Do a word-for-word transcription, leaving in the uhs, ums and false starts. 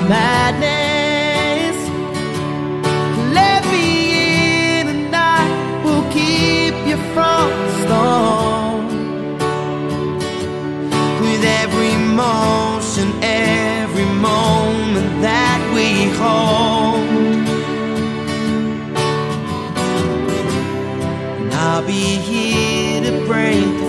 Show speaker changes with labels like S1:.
S1: madness. Let me in and I will keep you from the storm. With every motion, every moment that we hold, and I'll be here to break